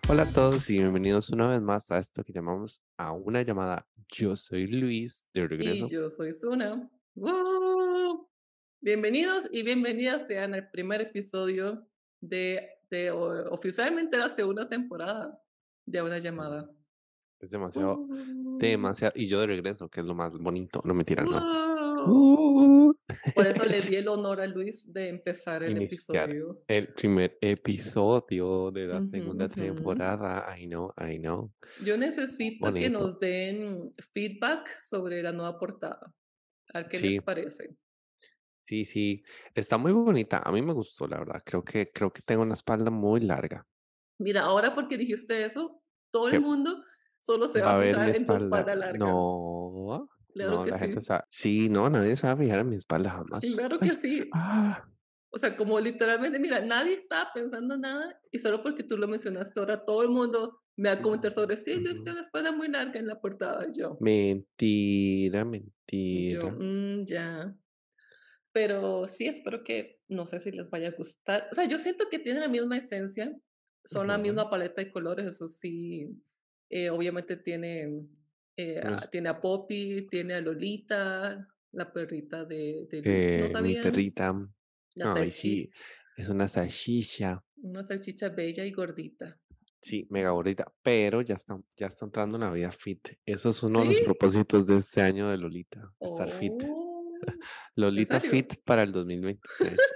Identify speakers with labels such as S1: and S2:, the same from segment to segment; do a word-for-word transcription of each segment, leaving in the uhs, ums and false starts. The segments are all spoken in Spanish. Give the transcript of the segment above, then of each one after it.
S1: Hola a todos y bienvenidos una vez más a esto que llamamos a una llamada. Yo soy Luis, de
S2: Y
S1: regreso.
S2: yo soy Suna. ¡Woo! Bienvenidos y bienvenidas sean al primer episodio de, de o- oficialmente la segunda temporada de Una
S1: Mm,
S2: Llamada.
S1: Es demasiado,
S2: ¡Woo!
S1: demasiado. Y yo de regreso, que es lo más bonito. No, mentira, no.
S2: ¡Woo!
S1: Uh,
S2: Por eso le di el honor a Luis de empezar el
S1: Iniciar
S2: episodio.
S1: el primer episodio de la
S2: Ujú,
S1: segunda
S2: ujú.
S1: temporada. I know, I know.
S2: Yo necesito que
S1: Bonito.
S2: nos den feedback sobre la nueva portada. A ver qué les
S1: Sí,
S2: parece.
S1: sí, sí. Está muy bonita. A mí me gustó, la verdad. Creo que, creo que tengo una espalda muy larga.
S2: Mira, ahora porque dijiste eso, todo el
S1: Que
S2: mundo solo se va
S1: va
S2: a
S1: a ver mi
S2: fijar en tu
S1: espalda.
S2: espalda larga.
S1: No,
S2: Claro
S1: no,
S2: que
S1: la gente
S2: sí,
S1: sabe. Sí, no, nadie se va a fijar en mi espalda jamás.
S2: claro
S1: Ay,
S2: que sí.
S1: ah,
S2: O sea, como literalmente, mira, nadie estaba pensando nada y solo porque tú lo mencionaste ahora, todo el mundo me va a comentar sobre, sí, Luis
S1: ujú.
S2: tiene la espalda muy larga en la portada. Y yo,
S1: Mentira,
S2: y yo,
S1: mentira.
S2: "Mm, ya". Pero sí, espero que, no sé si les vaya a gustar. O sea, yo siento que tienen la misma esencia, son la
S1: Ujú.
S2: misma paleta de colores, eso sí. Eh, obviamente tiene, eh,
S1: No
S2: a-
S1: es,
S2: tiene a Poppy, tiene a Lolita, la perrita de, de Luis, si no
S1: eh, mi
S2: sabían,
S1: perrita.
S2: la
S1: Ay,
S2: salchicha,
S1: sí, es una salchicha.
S2: una salchicha bella y gordita.
S1: Sí, mega bonita, pero ya está, ya está entrando una vida fit. Eso es uno de
S2: ¿Sí?
S1: los propósitos de este año de Lolita, estar fit.
S2: Oh, ¿en
S1: Lolita
S2: serio?
S1: fit para el dos mil veintitrés.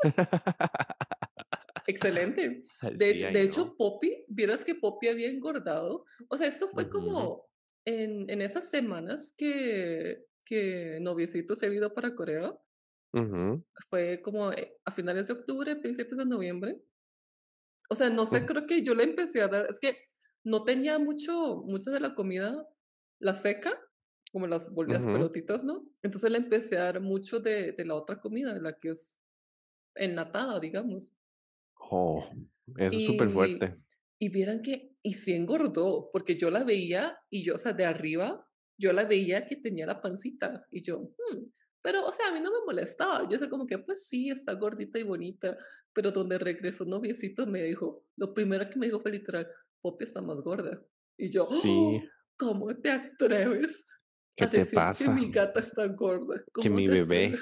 S2: Excelente. De
S1: Sí,
S2: hecho, de
S1: ahí
S2: hecho,
S1: no.
S2: Poppy, vieras que Poppy había engordado. O sea, esto fue
S1: Ujú,
S2: como en, en esas semanas que, que Noviecito se vino para Corea.
S1: ujú,
S2: Fue como eh, a finales de octubre, principios de noviembre. O sea, no sé,
S1: ujú,
S2: creo que yo le empecé a dar, es que no tenía mucho, mucho de la comida, la seca, como las, bol- las
S1: ujú.
S2: pelotitas, ¿no? Entonces le empecé a dar mucho de, de la otra comida, la que es enlatada, digamos.
S1: Oh, eso es súper
S2: Y
S1: fuerte.
S2: y vieran que y sí engordó, porque yo la veía y yo, o sea, de arriba, yo la veía que tenía la pancita, y yo, mm, pero, o sea, a mí no me molestaba, yo sé como que, pues sí, está gordita y bonita, pero donde regresó noviecito me dijo, lo primero que me dijo fue literal: "Poppy está más gorda", y yo,
S1: Sí,
S2: ¡oh! ¿Cómo te atreves
S1: ¿qué
S2: a
S1: te
S2: decir que
S1: pasa?
S2: mi gata está gorda?
S1: Que
S2: ¿Cómo
S1: mi
S2: te atreves?
S1: bebé.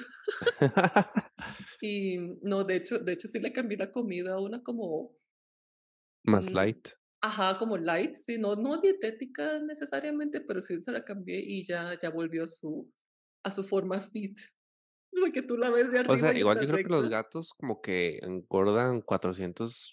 S2: Y no, de hecho de hecho sí le cambié la comida a una como
S1: Más
S2: Mm,
S1: light.
S2: ajá, como light, sí, no no dietética necesariamente, pero sí se la cambié y ya ya volvió a su a su forma fit. O sea, que tú la ves de
S1: O
S2: arriba
S1: sea,
S2: y
S1: igual
S2: está
S1: yo creo que los
S2: recta.
S1: gatos como que engordan cuatrocientos,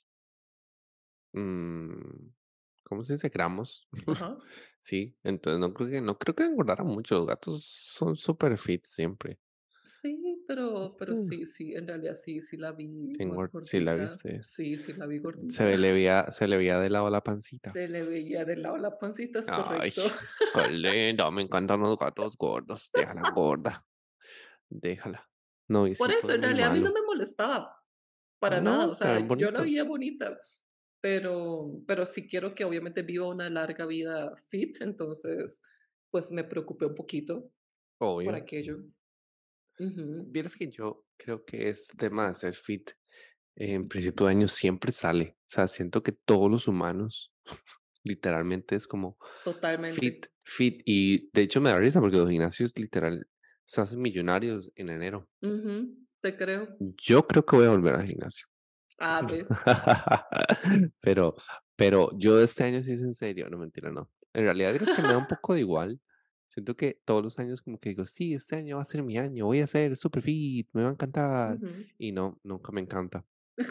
S1: mm, ¿cómo se dice? Gramos.
S2: Ajá.
S1: Sí, entonces no creo que no creo que engordaran mucho. Los gatos son súper fit siempre.
S2: Sí, pero pero
S1: Mm,
S2: sí, sí, en realidad sí, sí la vi
S1: sí,
S2: más
S1: engor- sí la
S2: gordita.
S1: viste.
S2: Sí, sí la vi
S1: Se
S2: gordita.
S1: ve- le veía, se le veía de lado la pancita.
S2: Se le veía de lado la pancita, es
S1: Ay,
S2: correcto.
S1: qué lindo, me encantan los gatos gordos. Déjala gorda, déjala.
S2: Por
S1: Noviecito
S2: eso,
S1: es
S2: en
S1: muy
S2: realidad a mí no
S1: malo.
S2: me molestaba, para nada,
S1: No,
S2: o
S1: se ven
S2: sea, yo la
S1: bonitos.
S2: veía bonita, pero pero sí quiero que obviamente viva una larga vida fit, entonces, pues me preocupé un poquito por
S1: Obvio.
S2: aquello. Ujú,
S1: Vieras que yo creo que este tema de ser fit en principio de año siempre sale. O sea, siento que todos los humanos literalmente es como
S2: totalmente.
S1: fit, fit. Y de hecho me da risa porque los gimnasios literal se hacen millonarios en enero.
S2: Ujú, te creo.
S1: Yo creo que voy a volver al gimnasio.
S2: Ah, ¿ves?
S1: Pero, pero yo este año sí es en serio, no mentira, no. En realidad es que me da un poco de igual. Siento que todos los años como que digo, sí, este año va a ser mi año, voy a ser super fit, me va a encantar.
S2: Ujú.
S1: Y no, nunca me encanta.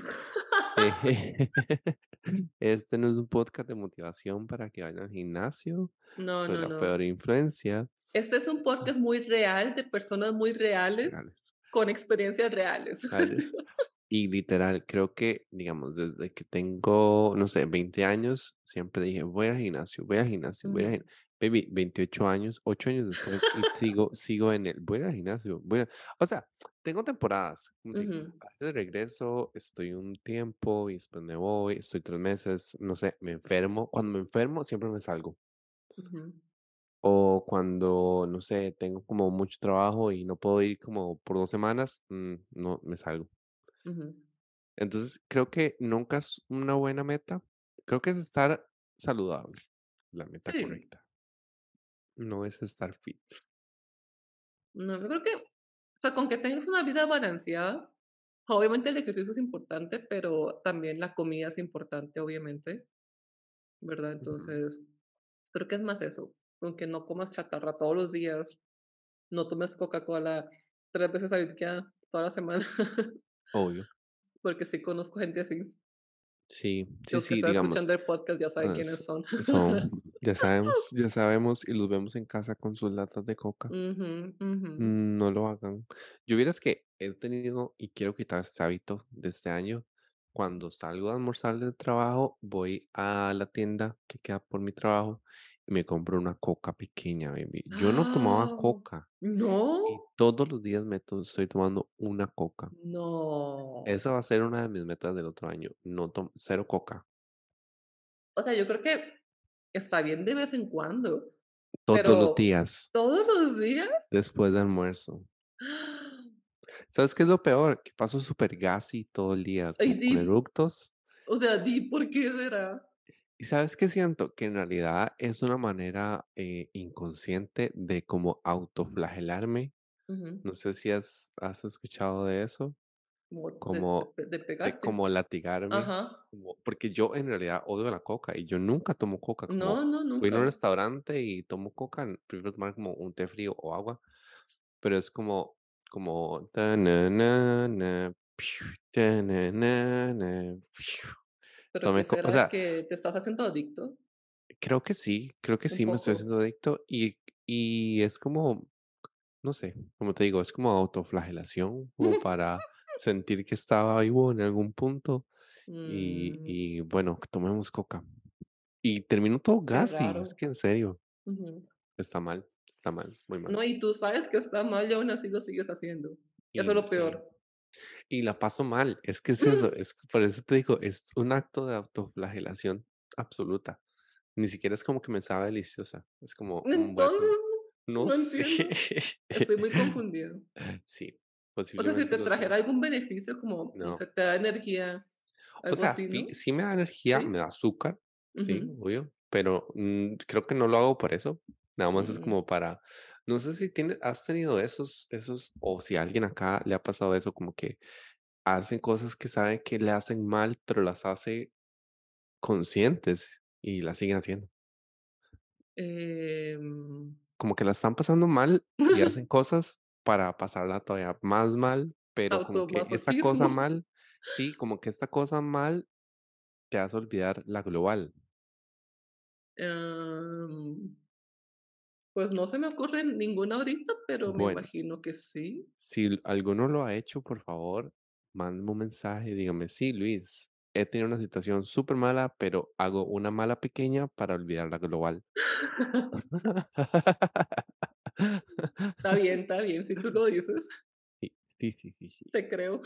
S1: Eh, Este no es un podcast de motivación para que vayan al gimnasio.
S2: No,
S1: Soy
S2: no,
S1: la
S2: no.
S1: peor influencia.
S2: Este es un podcast muy real, de personas muy reales,
S1: Reales,
S2: con experiencias reales.
S1: reales. Y literal, creo que, digamos, desde que tengo, no sé, veinte años, siempre dije, voy al gimnasio, voy al gimnasio, voy al
S2: Ujú.
S1: gimnasio. Baby, veintiocho años, ocho años después, y sigo, sigo en el, voy al gimnasio, voy a... O sea, tengo temporadas, como te digo,
S2: Ujú,
S1: a veces de regreso, estoy un tiempo y después me voy, estoy tres meses, no sé, me enfermo. Cuando me enfermo, siempre me salgo.
S2: ujú,
S1: O cuando, no sé, tengo como mucho trabajo y no puedo ir como por dos semanas, mm, no, me salgo.
S2: ujú.
S1: Entonces, creo que nunca es una buena meta, Creo que es estar saludable, la meta
S2: Sí,
S1: correcta. No es estar fit.
S2: no, yo creo que, o sea, con que tengas una vida balanceada, obviamente el ejercicio es importante, pero también la comida es importante, obviamente, ¿verdad?
S1: Ujú.
S2: Entonces, creo que es más eso, con que no comas chatarra todos los días, no tomes Coca-Cola tres veces al día, toda la semana,
S1: Obvio.
S2: porque sí conozco gente así.
S1: Sí, sí,
S2: Los que
S1: sí,
S2: están
S1: digamos,
S2: escuchando el podcast ya saben
S1: ah,
S2: quiénes
S1: s
S2: son.
S1: son ya sabemos ya sabemos y los vemos en casa con sus latas de coca.
S2: Ujú, ujú.
S1: Mm, no lo hagan. Yo vieras que he tenido y quiero quitar este hábito de este año. Cuando salgo a almorzar del trabajo, voy a la tienda que queda por mi trabajo y me compro una coca pequeña, baby. Yo no tomaba
S2: Ah,
S1: coca y
S2: ¿no?
S1: todos los días me to- estoy tomando una coca.
S2: No.
S1: Esa va a ser una de mis metas del otro año. No tom- cero coca.
S2: O sea, yo creo que está bien de vez en cuando,
S1: Todos los
S2: pero,
S1: días
S2: ¿todos los días?
S1: después de almuerzo. ¿Sabes qué es lo peor? Que paso súper gassy todo el día,
S2: Ay,
S1: como
S2: di,
S1: con eructos.
S2: o sea, di, ¿por qué será?
S1: ¿Y sabes qué siento? Que en realidad es una manera eh, inconsciente de como autoflagelarme.
S2: Ujú,
S1: No sé si has, has escuchado de eso,
S2: como de de
S1: como
S2: pe de
S1: de
S2: pegarte.
S1: como latigarme,
S2: Ajá.
S1: como, porque yo en realidad odio la coca y yo nunca tomo coca, como
S2: No, no,
S1: voy a un
S2: nunca.
S1: restaurante y tomo coca, n- prefiero tomar como un té frío o agua, pero es como, como, ta na na na, piu, ta na na na, piu.
S2: ¿Pero qué
S1: Tomé co- o
S2: será?
S1: sea,
S2: ¿Que te estás haciendo adicto?
S1: creo que sí, creo que
S2: Un
S1: sí me estoy
S2: poco.
S1: haciendo adicto y y es como, no sé, como te digo, es como autoflagelación, como para sentir que estaba vivo en algún punto y
S2: Mm,
S1: y bueno, tomemos coca. Y termino todo
S2: qué
S1: gassy, es
S2: raro.
S1: que en serio,
S2: Ujú.
S1: está mal, está mal, muy mal.
S2: No, y tú sabes que está mal y aún así lo sigues haciendo. Eso es
S1: Y
S2: lo
S1: sí,
S2: peor.
S1: y la paso mal, es que es eso, es por eso te digo, es un acto de autoflagelación absoluta. Ni siquiera es como que me sabe deliciosa, es como, mm,
S2: Entonces,
S1: bueno, no
S2: no
S1: sé.
S2: entiendo. Estoy muy confundida.
S1: Sí,
S2: O sea, si
S1: posiblemente
S2: te
S1: lo sea.
S2: trajera algún beneficio, como, no
S1: No.
S2: sé, te da energía,
S1: O
S2: algo
S1: sea,
S2: así,
S1: sí
S2: ¿no?
S1: sí me da energía, me
S2: Sí.
S1: da azúcar, sí,
S2: Ujú.
S1: obvio, pero, mm, creo que no lo hago por eso, nada más es
S2: Mm,
S1: como para no sé si tiene has tenido esos esos o si a alguien acá le ha pasado eso, como que hacen cosas que saben que le hacen mal, pero las hace conscientes y las siguen haciendo.
S2: em,
S1: Como que la están pasando mal y hacen cosas para pasarla todavía más mal, pero como que esa
S2: automasoquismo.
S1: cosa mal, sí, como que esta cosa mal te hace olvidar la global.
S2: Em, pues no se me ocurre ninguna ahorita, pero me
S1: Bueno,
S2: imagino que sí.
S1: si l- alguno lo ha hecho, por favor, mándame un mensaje y dígame, sí, Luis, he tenido una situación súper mala, pero hago una mala pequeña para olvidar la global.
S2: Está bien, está bien, si tú lo dices,
S1: Sí, sí, sí, sí, sí.
S2: te creo.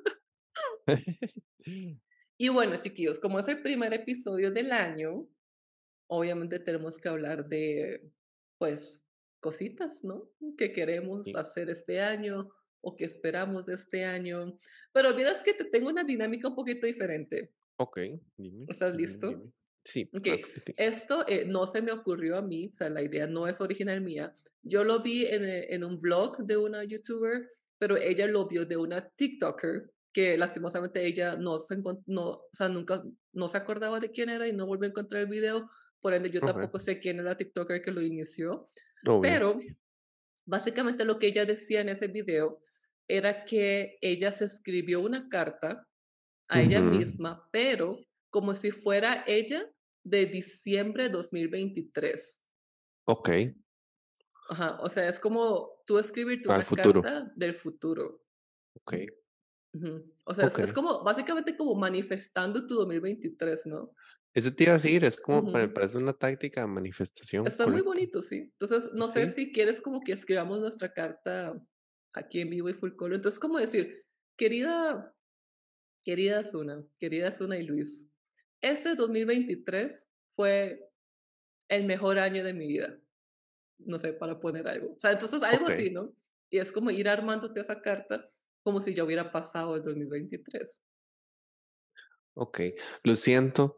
S2: Y bueno, chiquillos, como es el primer episodio del año, obviamente tenemos que hablar de, pues, cositas, ¿no? Que queremos
S1: Sí,
S2: hacer este año o que esperamos de este año. Pero vieras que te tengo una dinámica un poquito diferente.
S1: ok, dime,
S2: ¿Estás
S1: dime,
S2: listo?
S1: dime. Sí,
S2: Ok,
S1: claro que sí.
S2: esto eh, no se me ocurrió a mí, o sea, la idea no es original mía. Yo lo vi en, eh, en un blog de una youtuber, pero ella lo vio de una TikToker que lastimosamente ella no se encon- no, o sea, nunca, no se acordaba de quién era y no volvió a encontrar el video, por ende yo
S1: Ok,
S2: tampoco sé quién era la TikToker que lo inició,
S1: obvio.
S2: pero básicamente lo que ella decía en ese video era que ella se escribió una carta a ella
S1: Ujú,
S2: misma, pero como si fuera ella de diciembre de dos mil veintitrés.
S1: ok,
S2: Ajá, o sea, es como tú escribirte
S1: para el
S2: una
S1: futuro.
S2: carta del futuro.
S1: Ok,
S2: Ujú. O sea, es,
S1: ok.
S2: es como básicamente como manifestando tu dos mil veintitrés, ¿no?
S1: Eso te iba a decir, es como, me
S2: Ujú.
S1: parece una táctica de manifestación,
S2: Está muy
S1: correcto.
S2: bonito, sí. Entonces, no sé
S1: Sí,
S2: si quieres como que escribamos nuestra carta aquí en vivo y full color. Entonces, como decir, querida, querida Zuna, querida Zuna y Luis, este dos mil veintitrés fue el mejor año de mi vida, no sé, para poner algo. O sea, entonces algo
S1: ok,
S2: así, ¿no? Y es como ir armándote esa carta como si ya hubiera pasado el dos mil veintitrés.
S1: ok. Lo siento,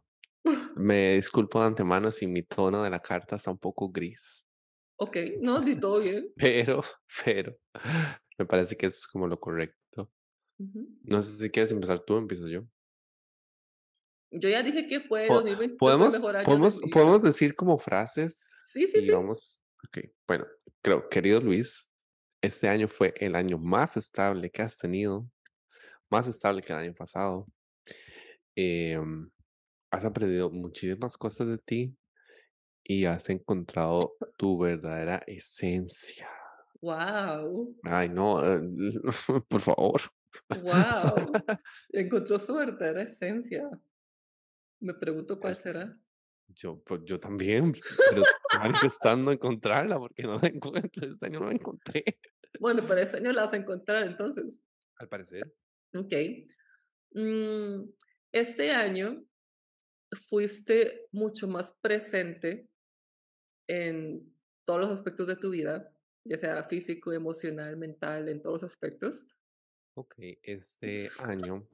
S1: Me disculpo de antemano si mi tono de la carta está un poco gris,
S2: Okey, no, di todo bien.
S1: pero pero me parece que eso es como lo correcto.
S2: Ujú.
S1: No sé si quieres empezar tú o empiezo yo.
S2: Yo ya dije que fue
S1: Po
S2: dos mil veintitrés fue el
S1: podemos
S2: mejor año de
S1: podemos
S2: mi vida.
S1: podemos decir como frases
S2: Sí, sí,
S1: y
S2: sí.
S1: vamos okey, bueno, creo, querido Luis, este año fue el año más estable que has tenido, más estable que el año pasado. Em, Has aprendido muchísimas cosas de ti y has encontrado tu verdadera esencia.
S2: Wow,
S1: Ay, no, eh, por favor.
S2: wow. Encontró su verdadera esencia. Me pregunto cuál
S1: Es
S2: será.
S1: yo, pues, yo también, pero estoy manifestando encontrarla porque no la encuentro, este año no la encontré,
S2: Bueno, pero ese año la vas a encontrar entonces.
S1: al parecer.
S2: Okey. Mm, este año fuiste mucho más presente en todos los aspectos de tu vida, ya sea físico, emocional, mental, en todos los aspectos.
S1: Okey, este año,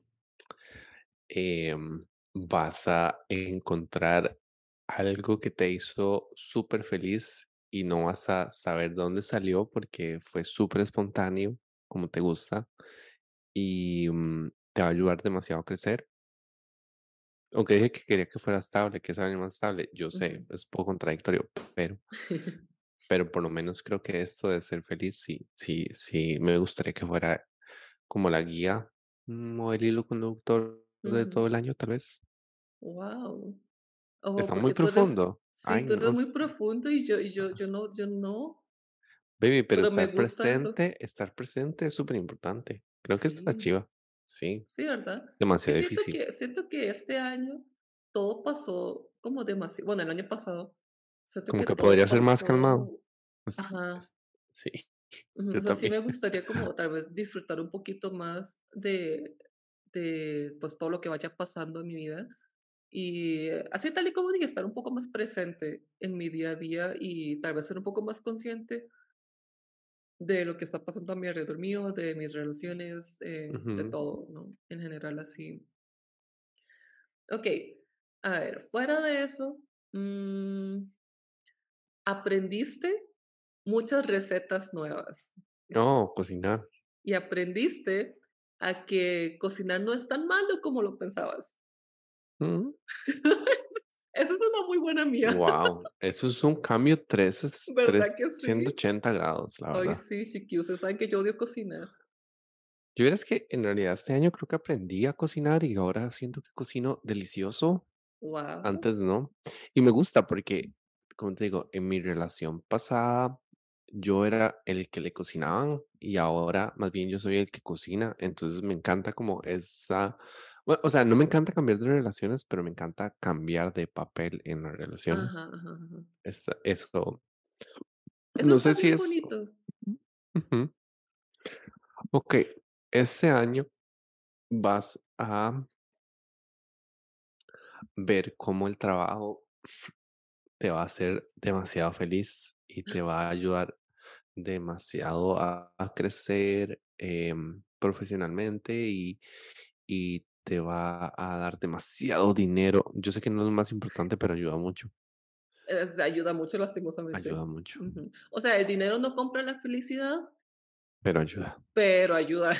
S1: em, vas a encontrar algo que te hizo súper feliz y no vas a saber de dónde salió porque fue súper espontáneo, como te gusta, y, mm, te va a ayudar demasiado a crecer. Aunque dije que quería que fuera estable, que es alguien más estable, yo sé,
S2: Ujú.
S1: es un poco contradictorio, pero pero por lo menos creo que esto de ser feliz sí sí sí me gustaría que fuera como la guía, mm, o el hilo conductor de todo
S2: Ujú.
S1: el año, tal vez.
S2: Guau. Ojo,
S1: Está muy
S2: porque tú eres
S1: profundo.
S2: sí,
S1: Ay,
S2: tú eres
S1: no
S2: muy
S1: sé.
S2: profundo y yo y yo yo no yo no,
S1: Baby, pero
S2: pero me
S1: estar
S2: gusta eso.
S1: presente estar presente es súper importante. Creo que esta es la
S2: Sí,
S1: chiva. Sí,
S2: sí, ¿verdad? Que
S1: demasiado
S2: siento
S1: difícil.
S2: que siento que este año todo pasó como demasiado bueno, el año pasado, siento
S1: Como
S2: que
S1: que
S2: todo
S1: podría ser más calmado.
S2: pasó
S1: Es
S2: ajá.
S1: es sí,
S2: Ujú,
S1: yo
S2: o sea, sí
S1: también.
S2: me gustaría como tal vez disfrutar un poquito más de de, pues, todo lo que vaya pasando en mi vida, y eh, así tal y como dije, estar un poco más presente en mi día a día y tal vez ser un poco más consciente de lo que está pasando a mi alrededor mío, de mis relaciones, eh, de
S1: Ujú.
S2: todo, ¿no? En general así. Okey, a ver, fuera de eso, mm, aprendiste muchas recetas nuevas.
S1: No, cocinar.
S2: Y aprendiste a que cocinar no es tan malo como lo pensabas.
S1: Mm.
S2: Esa es una muy buena mía,
S1: Guau, eso es un cambio tres
S2: ¿verdad que
S1: trescientos
S2: sí?
S1: ochenta grados, la
S2: Ay,
S1: verdad.
S2: sí, chiqui, ustedes saben que yo odio cocinar.
S1: Yo vieras que en realidad este año creo que aprendí a cocinar y ahora siento que cocino delicioso,
S2: Wow.
S1: antes no. Y me gusta porque, como te digo, en mi relación pasada yo era el que le cocinaban y ahora más bien yo soy el que cocina, entonces me encanta como esa, bueno, o sea, no me encanta cambiar de relaciones, pero me encanta cambiar de papel en las relaciones.
S2: Ajá, ajá, ajá.
S1: Esta- eso,
S2: Eso
S1: no
S2: está
S1: sé si
S2: muy
S1: es...
S2: bonito.
S1: Ujú. Ok, este año vas a ver cómo el trabajo te va a hacer demasiado feliz y te va a ayudar demasiado a, a crecer em, profesionalmente y, y te va a dar demasiado dinero. Yo sé que no es lo más importante, pero ayuda mucho.
S2: Es ayuda mucho, lastimosamente.
S1: Ayuda mucho,
S2: Ujú. O sea, el dinero no compra la felicidad,
S1: pero ayuda.
S2: pero ayuda.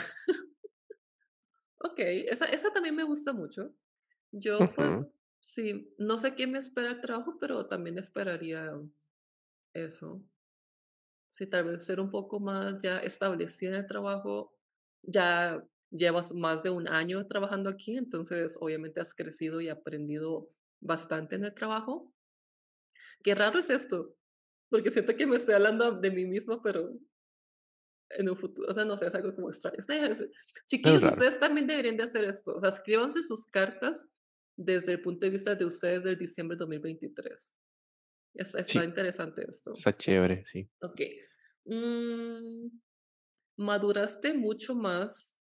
S2: Okey, esa esa también me gusta mucho. Yo,
S1: Ujú.
S2: pues, sí, no sé qué me espera el trabajo, pero también esperaría eso. Sí, tal vez ser un poco más ya establecida en el trabajo. Ya llevas más de un año trabajando aquí, entonces, obviamente, has crecido y aprendido bastante en el trabajo. Qué raro es esto, porque siento que me estoy hablando de mí misma, pero en un futuro, o sea, no sé, es algo como extraño. Está es
S1: Es
S2: chiquillos,
S1: raro.
S2: ustedes también deberían de hacer esto, o sea, escríbanse sus cartas desde el punto de vista de ustedes del diciembre de dos mil veintitrés. Está está
S1: Sí,
S2: interesante esto.
S1: está chévere, sí.
S2: Okey. Mm, maduraste mucho más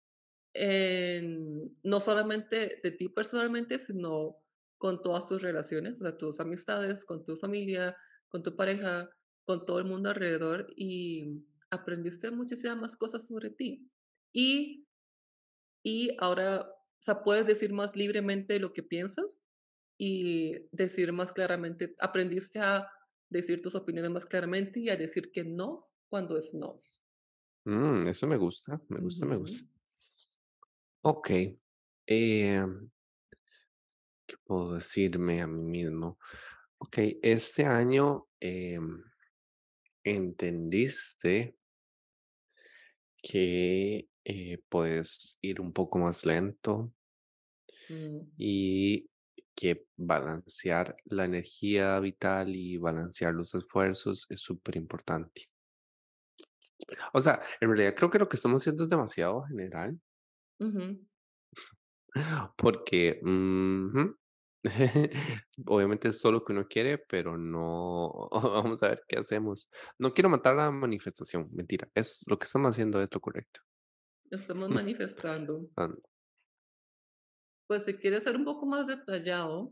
S2: en no solamente de ti personalmente, sino con todas tus relaciones, o sea, tus amistades, con tu familia, con tu pareja, con todo el mundo alrededor, y aprendiste muchísimas más cosas sobre ti. Y y ahora, o sea, puedes decir más libremente lo que piensas, y decir más claramente, aprendiste a decir tus opiniones más claramente y a decir que no cuando es no.
S1: Mm, eso me gusta, me gusta, me
S2: Ujú,
S1: gusta. Okey, em, ¿qué puedo decirme a mí mismo? Okey, este año, em, entendiste que, eh, puedes ir un poco más lento
S2: mm,
S1: y que balancear la energía vital y balancear los esfuerzos es súper importante. O sea, en realidad creo que lo que estamos haciendo es demasiado general,
S2: ujú.
S1: porque, ujú, obviamente es solo lo que uno quiere, pero no vamos a ver qué hacemos. No quiero matar la manifestación, mentira, es lo que estamos haciendo es lo correcto.
S2: Estamos manifestando.
S1: Ah,
S2: Pues si quieres ser un poco más detallado,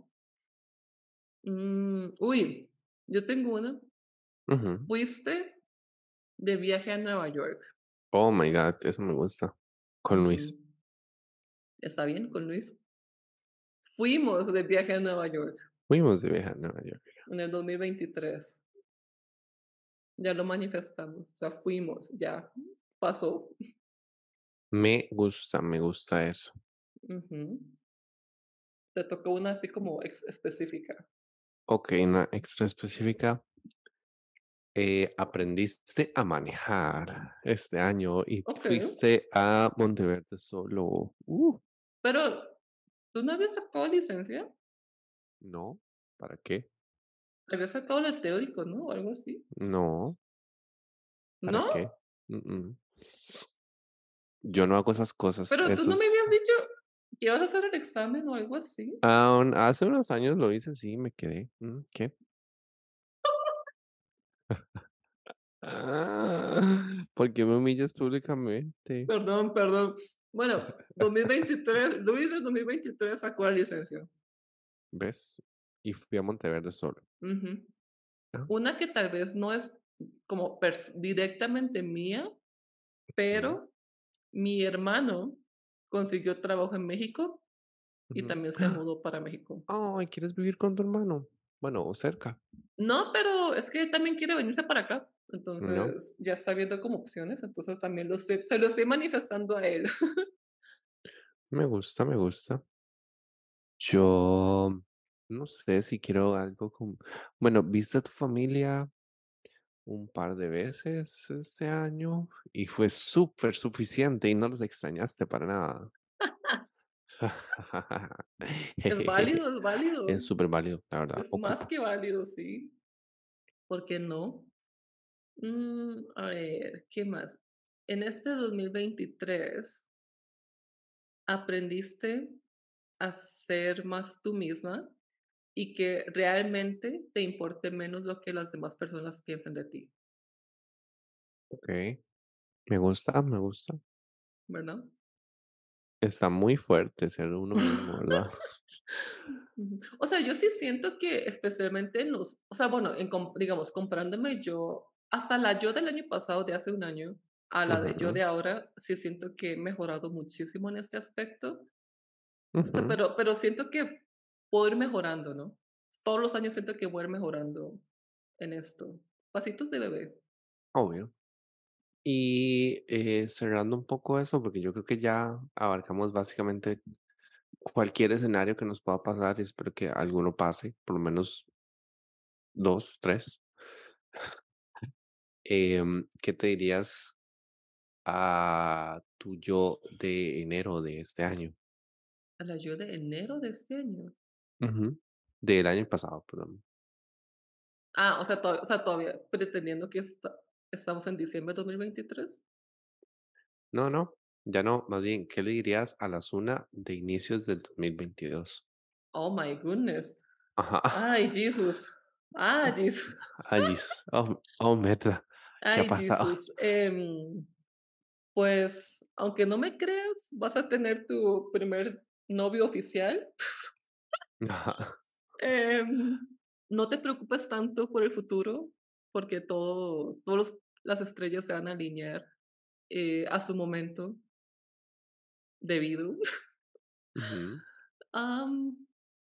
S2: mm, uy, yo tengo una.
S1: ujú.
S2: Fuiste de viaje a Nueva York.
S1: Oh my God, eso me gusta. Con
S2: Ujú.
S1: Luis.
S2: ¿Está bien con Luis? Fuimos de viaje a Nueva York
S1: Fuimos de viaje a Nueva York.
S2: en el dos mil veintitrés. Ya lo manifestamos, o sea, fuimos, ya pasó.
S1: Me gusta, me gusta eso.
S2: Ujú. Te tocó una así como ex- específica.
S1: Ok, una extra específica. Eh, aprendiste a manejar este año y
S2: Ok,
S1: fuiste a Monteverde solo. Uh,
S2: pero ¿tú no habías sacado licencia?
S1: no, ¿para qué?
S2: Habías sacado el teórico, ¿no? O algo así.
S1: No, ¿para
S2: ¿No?
S1: qué? Mm, mm. Yo no hago esas cosas.
S2: Pero tú
S1: Eso
S2: no me
S1: es.
S2: habías dicho que ibas a hacer el examen o algo así.
S1: Ah, un- hace unos años lo hice, sí, me quedé. Mm, ¿qué? Ah, ¿por qué me humillas públicamente?
S2: Perdón, perdón. Bueno, dos mil veintitrés, Luis en dos mil veintitrés sacó la licencia.
S1: ¿Ves? Y fui a Monteverde solo.
S2: Ujú.
S1: Ah,
S2: Una que tal vez no es como perf- directamente mía,
S1: mm,
S2: pero mi hermano consiguió trabajo en México y
S1: ujú.
S2: también se mudó para México.
S1: Ay, ¿quieres vivir con tu hermano? Bueno, o cerca,
S2: No, pero es que él también quiere venirse para acá.
S1: ¿no?
S2: Entonces ya está viendo como opciones, entonces también lo sé, se lo estoy manifestando a él.
S1: Me gusta, me gusta. Yo no sé si quiero algo con... Bueno, ¿viste a tu familia un par de veces este año? Y fue súper suficiente y no los extrañaste para nada.
S2: Es válido, es
S1: Es
S2: válido.
S1: súper válido, la verdad,
S2: Es más
S1: ocupa.
S2: que válido, sí. ¿Por qué no? Mm, a ver, ¿qué más? En este dos mil veintitrés, ¿aprendiste a ser más tú misma y que realmente te importe menos lo que las demás personas piensen de ti,
S1: Ok, me gusta, me gusta.
S2: verdad?
S1: Está muy fuerte ser uno mismo, ¿verdad?
S2: Ujú. O sea, yo sí siento que especialmente en los, o sea, bueno, en com- digamos, comparándome yo, hasta la yo del año pasado, de hace un año, a la de yo
S1: Ujú,
S2: de ahora, sí siento que he mejorado muchísimo en este aspecto. O sea,
S1: ujú,
S2: pero, pero siento que puedo ir mejorando, ¿no? Todos los años siento que voy a ir mejorando en esto. Pasitos de bebé,
S1: obvio. Y eh, cerrando un poco eso, porque yo creo que ya abarcamos básicamente cualquier escenario que nos pueda pasar y espero que alguno pase, por lo menos dos, tres. Em, ¿qué te dirías a tu yo de enero de este año?
S2: a la yo de enero de este año.
S1: Ujú. Del año pasado, perdón.
S2: Ah, o sea, todavía, o sea, todavía pretendiendo que esta- estamos en diciembre de dos mil veintitrés.
S1: No, no, ya no, más bien, ¿qué le dirías a la Zuna de inicios del dos mil veintidós?
S2: Oh my goodness.
S1: Ajá.
S2: Ay, Jesus. Ah, Jesus.
S1: Ay, Jesus. Oh, oh, mierda. ¿Qué ha
S2: Ay,
S1: pasado?
S2: Jesus. Em, pues, aunque no me creas, vas a tener tu primer novio oficial.
S1: Ajá.
S2: Em, no te preocupes tanto por el futuro, porque todo, todos los- las estrellas se van a alinear eh, a su momento debido.
S1: Ujú.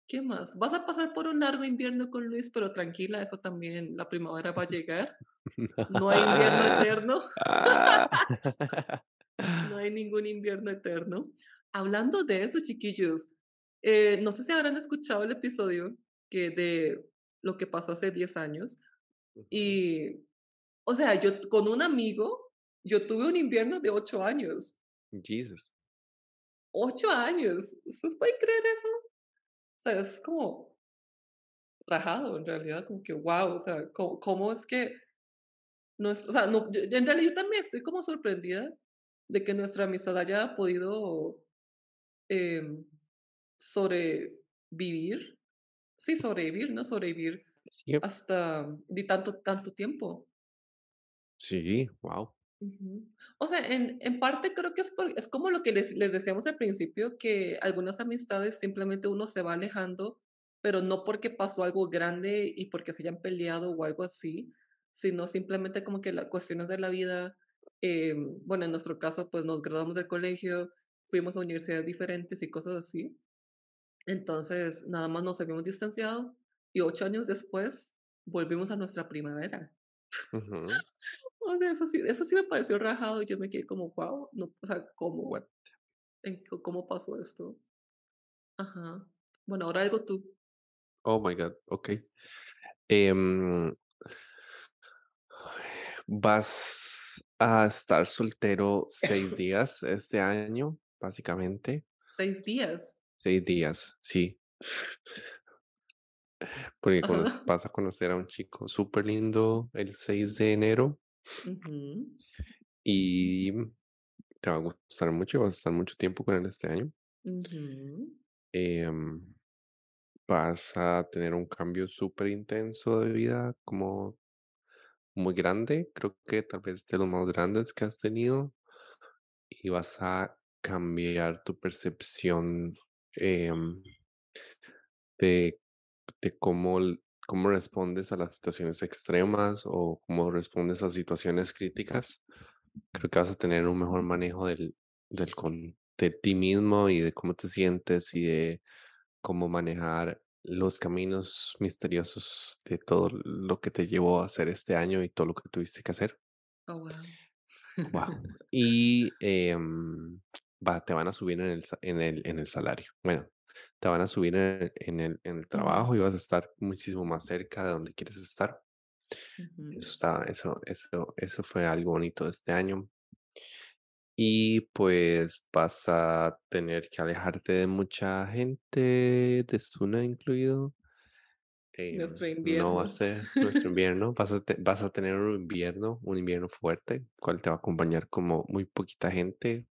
S2: ¿Qué más? Vas a pasar por un largo invierno con Luis, pero tranquila, eso también, la primavera va a llegar. No hay invierno eterno,
S1: Ah.
S2: no hay ningún invierno eterno. Hablando de eso, chiquillos, eh, no sé si habrán escuchado el episodio que de lo que pasó hace diez años.
S1: Ujú.
S2: Y, o sea, yo t- con un amigo, yo tuve un invierno de ocho años.
S1: Jesus.
S2: Ocho años. ¿Ustedes pueden creer eso? O sea, es como rajado en realidad, como que wow, o sea, ¿cómo, cómo es que nuestro, o sea, no, yo- en realidad yo también estoy como sorprendida de que nuestra amistad haya podido em, sobrevivir, sí, sobrevivir, ¿no? Sobrevivir
S1: Sí,
S2: hasta de tanto, tanto tiempo.
S1: sí, wow.
S2: Ujú. O sea, en, en parte creo que es, por- es como lo que les, les decíamos al principio, que algunas amistades simplemente uno se va alejando, pero no porque pasó algo grande y porque se hayan peleado o algo así, sino simplemente como que las cuestiones de la vida, eh, bueno, en nuestro caso, pues nos graduamos del colegio, fuimos a universidades diferentes y cosas así. Entonces, nada más nos habíamos distanciado y ocho años después volvimos a nuestra primavera.
S1: Ujú.
S2: O sea, eso sí eso sí me pareció rajado, y yo me quedé como, guau, no, o sea, ¿cómo?
S1: What?
S2: ¿En co cómo pasó esto? Ajá. Bueno, ahora algo tú.
S1: Oh my God, okey. Em, Vas a estar soltero seis días este año, básicamente.
S2: Seis días.
S1: Seis días, sí. Porque conoc
S2: Ajá.
S1: vas a conocer a un chico súper lindo el seis de enero
S2: Ujú,
S1: y te va a gustar mucho, vas a estar mucho tiempo con él este año.
S2: ujú,
S1: Em, Vas a tener un cambio súper intenso de vida, como muy grande, creo que tal vez de los más grandes que has tenido, y vas a cambiar tu percepción, em, de de cómo l cómo respondes a las situaciones extremas o cómo respondes a situaciones críticas. Creo que vas a tener un mejor manejo del del con de ti mismo y de cómo te sientes y de cómo manejar los caminos misteriosos de todo lo que te llevó a hacer este año y todo lo que tuviste que hacer.
S2: oh, wow.
S1: Wow. Y, em, va te van a subir en el sa en el en el salario. Bueno, te van a subir en el en el en el
S2: Ujú,
S1: trabajo y vas a estar muchísimo más cerca de donde quieres estar.
S2: ujú.
S1: Eso está eso eso eso fue algo bonito de este año. Y, pues, vas a tener que alejarte de mucha gente, de Zuna incluido. Em,
S2: Nuestro
S1: no va a
S2: invierno.
S1: ser nuestro invierno, vas a te vas a tener un invierno un invierno fuerte, cual te va a acompañar como muy poquita gente.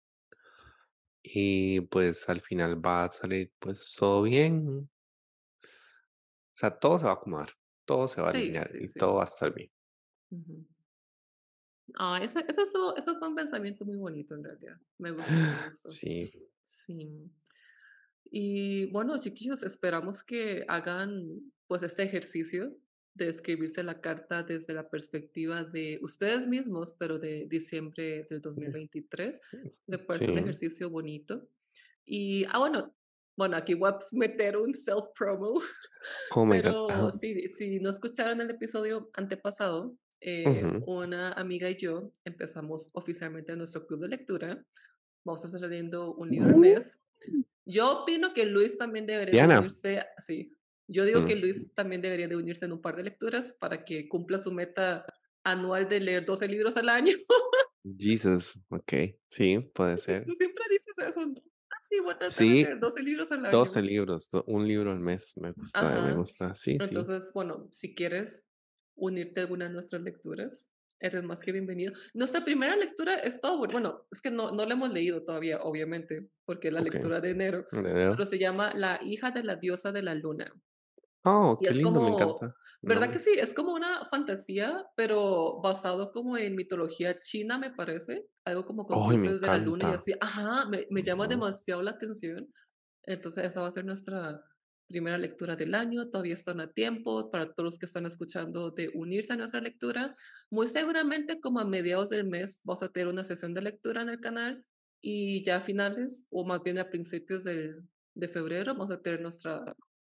S1: Y pues al final va a salir pues todo bien, o sea, todo se va a acomodar, todo se va a
S2: Sí,
S1: alinear
S2: sí,
S1: y
S2: sí.
S1: todo va a estar bien.
S2: Ujú. Ah, ese eso estuvo eso fue un pensamiento muy bonito en realidad. Me gustó, me gustó.
S1: Sí,
S2: Sí. Y bueno, chiquillos, esperamos que hagan pues este ejercicio de escribirse la carta desde la perspectiva de ustedes mismos, pero de diciembre del dos mil veintitrés. Me parece un
S1: sí.
S2: ejercicio bonito. Y, ah, bueno, bueno, aquí voy a meter un self-promo,
S1: Oh my God.
S2: pero
S1: Ajá.
S2: si, si no escucharon el episodio antepasado, eh,
S1: Ujú.
S2: una amiga y yo empezamos oficialmente nuestro club de lectura. Vamos a estar leyendo un libro al
S1: Uh,
S2: mes. Yo opino que Luis también debería de
S1: Diana.
S2: unirse, sí, yo digo que
S1: Mm,
S2: Luis también debería de unirse en un par de lecturas para que cumpla su meta anual de leer doce libros al año.
S1: Jesus, okey, sí, puede
S2: Tú
S1: ser.
S2: siempre dices eso, ¿no? Ah, sí, voy a tratar de
S1: Sí,
S2: leer doce libros al
S1: doce
S2: año.
S1: libros, do un libro al mes, me gusta, me
S2: Ajá.
S1: gusta. Sí, sí.
S2: Entonces, bueno, si quieres unirte a alguna de nuestras lecturas, eres más que bienvenido. Nuestra primera lectura es todo, bueno, es que no, no la hemos leído todavía, obviamente, porque es la
S1: Okey.
S2: lectura de enero,
S1: En
S2: pero
S1: enero.
S2: se llama La hija de la diosa de la luna.
S1: Oh,
S2: Y
S1: qué
S2: es
S1: lindo, me
S2: como,
S1: encanta el
S2: ¿verdad que
S1: nombre.
S2: sí? Es como una fantasía, pero basado como en mitología china, me parece. Algo como con
S1: Ay, me
S2: dioses de la luna y
S1: encanta.
S2: así. Ajá, me, me llama
S1: Ujú.
S2: demasiado la atención. Entonces, esa va a ser nuestra primera lectura del año. Todavía están a tiempo para todos los que están escuchando de unirse a nuestra lectura. Muy seguramente, como a mediados del mes, vamos a tener una sesión de lectura en el canal. Y ya a finales, o más bien a principios del, de febrero, vamos a tener nuestra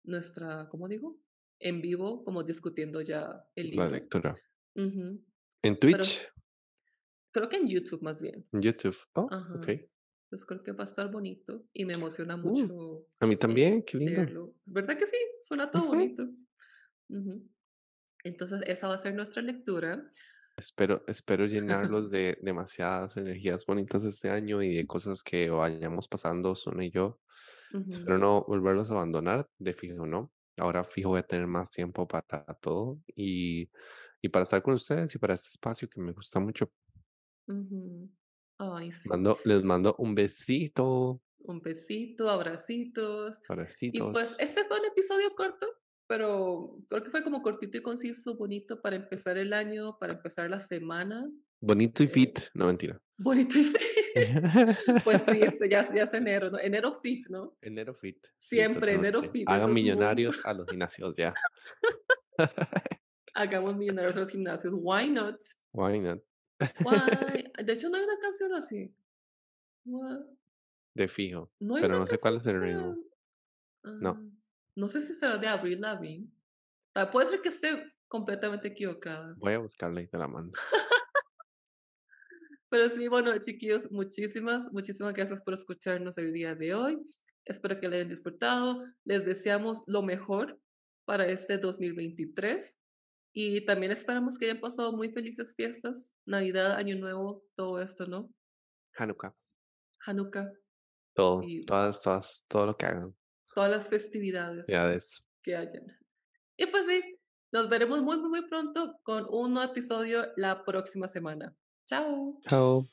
S2: nuestra, ¿cómo digo? En vivo, como discutiendo ya el
S1: La
S2: libro.
S1: lectura.
S2: Ujú.
S1: ¿En
S2: Pero
S1: Twitch?
S2: s creo que en YouTube más bien.
S1: ¿En YouTube? Oh,
S2: Ajá.
S1: okey.
S2: Pues creo que va a estar bonito y me emociona
S1: Uh,
S2: mucho,
S1: a mí
S2: eh,
S1: también, qué lindo.
S2: leerlo. ¿Verdad que sí? Suena todo
S1: Ujú.
S2: bonito. Ujú. Entonces, esa va a ser nuestra lectura.
S1: Espero espero llenarlos de demasiadas energías bonitas este año y de cosas que vayamos pasando Suna y yo.
S2: Ujú,
S1: Espero no volverlos a abandonar, de fijo, ¿no? Ahora fijo voy a tener más tiempo para todo y y para estar con ustedes y para este espacio que me gusta mucho.
S2: ujú. Ay, sí.
S1: Mando les mando un besito,
S2: Un besito, abracitos. Y pues
S1: abracitos.
S2: este fue un episodio corto, pero creo que fue como cortito y conciso, bonito para empezar el año, para empezar la semana.
S1: Bonito y
S2: eh,
S1: fit, no mentira.
S2: bonito y fit. Pues sí, este ya, ya es enero, ¿no? Enero fit, ¿no?
S1: Enero fit, sí,
S2: Siempre enero
S1: totalmente.
S2: fit, eso
S1: Hagan
S2: es muy...
S1: millonarios a los gimnasios ya.
S2: Hagamos millonarios a los gimnasios. Why not?
S1: Why not?
S2: Why? De hecho, no hay una canción así. Why-
S1: De fijo,
S2: No hay
S1: pero
S2: una
S1: no sé
S2: canción
S1: cuál es el
S2: para...
S1: ritmo. No,
S2: ah, no sé si será de Avril Lavigne. Ah, puede ser que esté completamente equivocada.
S1: voy a buscarla y te la mando.
S2: Pero sí, bueno, chiquillos, muchísimas, muchísimas gracias por escucharnos el día de hoy. Espero que le hayan disfrutado. Les deseamos lo mejor para este dos mil veintitrés y también esperamos que hayan pasado muy felices fiestas, Navidad, Año Nuevo, todo esto, ¿no?
S1: Hanukkah,
S2: Hanukkah
S1: todo,
S2: y
S1: todas, todas, todo lo que hagan.
S2: todas las festividades
S1: Ya ves.
S2: que hayan. Y pues sí, nos veremos muy, muy, muy pronto con un nuevo episodio la próxima semana. Chao.
S1: Chao.